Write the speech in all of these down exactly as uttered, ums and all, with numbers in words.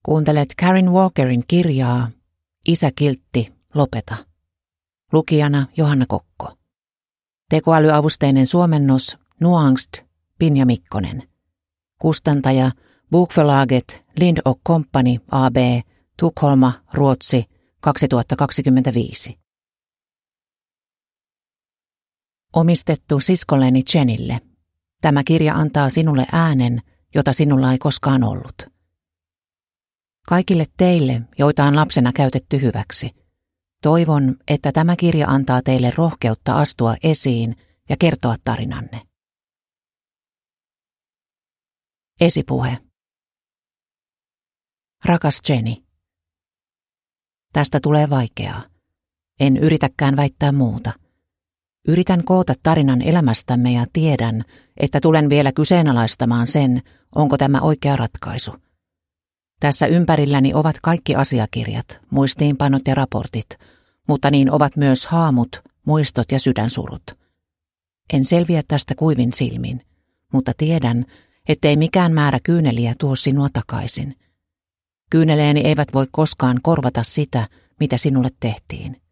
Kuuntelet Karen Walkerin kirjaa Isä kiltti, lopeta. Lukijana Johanna Kokko. Tekoälyavusteinen suomennos Nuanced, Pinja Mikkonen. Kustantaja Bokförlaget Lind och Company A B, Tukholma, Ruotsi, kaksituhattakaksikymmentäviisi. Omistettu siskolleni Jenille. Tämä kirja antaa sinulle äänen, jota sinulla ei koskaan ollut. Kaikille teille, joita on lapsena käytetty hyväksi. Toivon, että tämä kirja antaa teille rohkeutta astua esiin ja kertoa tarinanne. Esipuhe. Rakas Jenny. Tästä tulee vaikeaa. En yritäkään väittää muuta. Yritän koota tarinan elämästämme ja tiedän, että tulen vielä kyseenalaistamaan sen, onko tämä oikea ratkaisu. Tässä ympärilläni ovat kaikki asiakirjat, muistiinpanot ja raportit, mutta niin ovat myös haamut, muistot ja sydänsurut. En selviä tästä kuivin silmin, mutta tiedän, ettei mikään määrä kyyneliä tuo sinua takaisin. Kyyneleeni eivät voi koskaan korvata sitä, mitä sinulle tehtiin.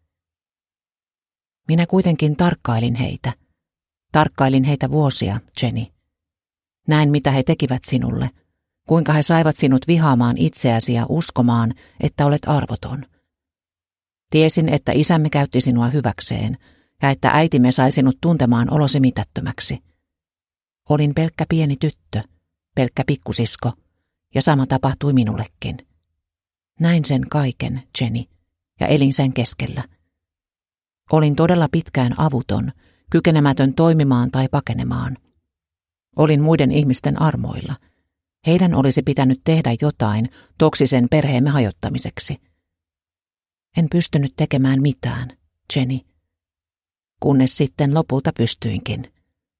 Minä kuitenkin tarkkailin heitä. Tarkkailin heitä vuosia, Jenny. Näin, mitä he tekivät sinulle. Kuinka he saivat sinut vihaamaan itseäsi ja uskomaan, että olet arvoton. Tiesin, että isämme käytti sinua hyväkseen ja että äitimme sai sinut tuntemaan olosi mitättömäksi. Olin pelkkä pieni tyttö, pelkkä pikkusisko, ja sama tapahtui minullekin. Näin sen kaiken, Jenny, ja elin sen keskellä. Olin todella pitkään avuton, kykenemätön toimimaan tai pakenemaan. Olin muiden ihmisten armoilla. Heidän olisi pitänyt tehdä jotain toksisen perheemme hajottamiseksi. En pystynyt tekemään mitään, Jenny. Kunnes sitten lopulta pystyinkin.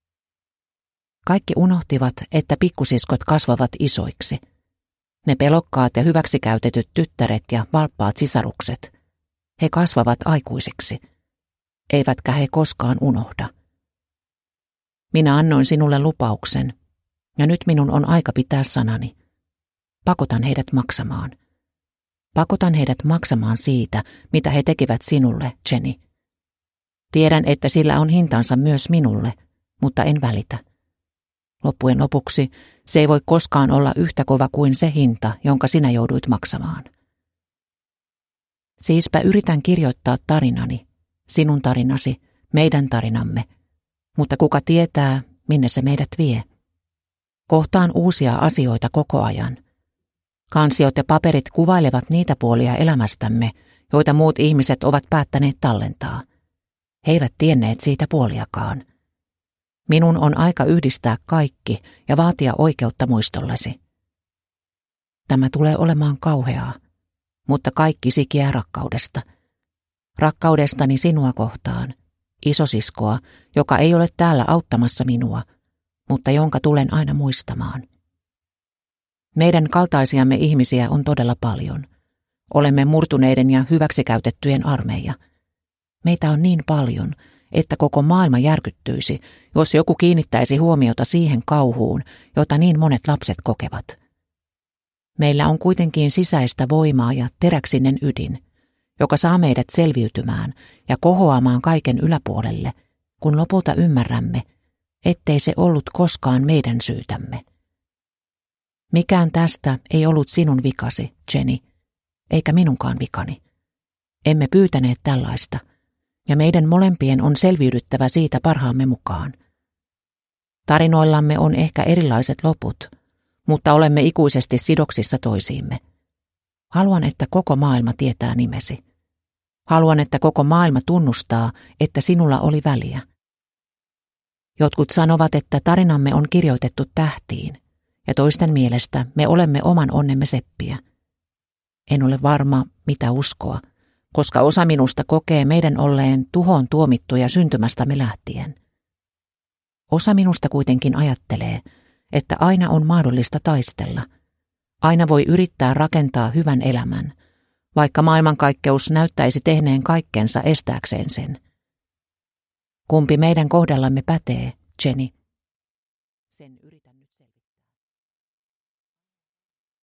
Kaikki unohtivat, että pikkusiskot kasvavat isoiksi. Ne pelokkaat ja hyväksikäytetyt tyttäret ja valppaat sisarukset. He kasvavat aikuisiksi. Eivätkä he koskaan unohda. Minä annoin sinulle lupauksen, ja nyt minun on aika pitää sanani. Pakotan heidät maksamaan. Pakotan heidät maksamaan siitä, mitä he tekivät sinulle, Jenny. Tiedän, että sillä on hintansa myös minulle, mutta en välitä. Loppujen lopuksi se ei voi koskaan olla yhtä kova kuin se hinta, jonka sinä jouduit maksamaan. Siispä yritän kirjoittaa tarinani, sinun tarinasi, meidän tarinamme, mutta kuka tietää, minne se meidät vie. Kohtaan uusia asioita koko ajan. Kansiot ja paperit kuvailevat niitä puolia elämästämme, joita muut ihmiset ovat päättäneet tallentaa. He eivät tienneet siitä puoliakaan. Minun on aika yhdistää kaikki ja vaatia oikeutta muistollesi. Tämä tulee olemaan kauheaa, mutta kaikki sikiää rakkaudesta. Rakkaudestani sinua kohtaan, isosiskoa, joka ei ole täällä auttamassa minua, mutta jonka tulen aina muistamaan. Meidän kaltaisiamme ihmisiä on todella paljon. Olemme murtuneiden ja hyväksikäytettyjen armeija. Meitä on niin paljon, että koko maailma järkyttyisi, jos joku kiinnittäisi huomiota siihen kauhuun, jota niin monet lapset kokevat. Meillä on kuitenkin sisäistä voimaa ja teräksinen ydin, joka saa meidät selviytymään ja kohoamaan kaiken yläpuolelle, kun lopulta ymmärrämme, ettei se ollut koskaan meidän syytämme. Mikään tästä ei ollut sinun vikasi, Jenny, eikä minunkaan vikani. Emme pyytäneet tällaista, ja meidän molempien on selviydyttävä siitä parhaamme mukaan. Tarinoillamme on ehkä erilaiset loput, mutta olemme ikuisesti sidoksissa toisiimme. Haluan, että koko maailma tietää nimesi. Haluan, että koko maailma tunnustaa, että sinulla oli väliä. Jotkut sanovat, että tarinamme on kirjoitettu tähtiin, ja toisten mielestä me olemme oman onnemme seppiä. En ole varma, mitä uskoa, koska osa minusta kokee meidän olleen tuhoon tuomittuja syntymästämme lähtien. Osa minusta kuitenkin ajattelee, että aina on mahdollista taistella. Aina voi yrittää rakentaa hyvän elämän, vaikka maailmankaikkeus näyttäisi tehneen kaikkensa estääkseen sen. Kumpi meidän kohdallamme pätee, Jenny?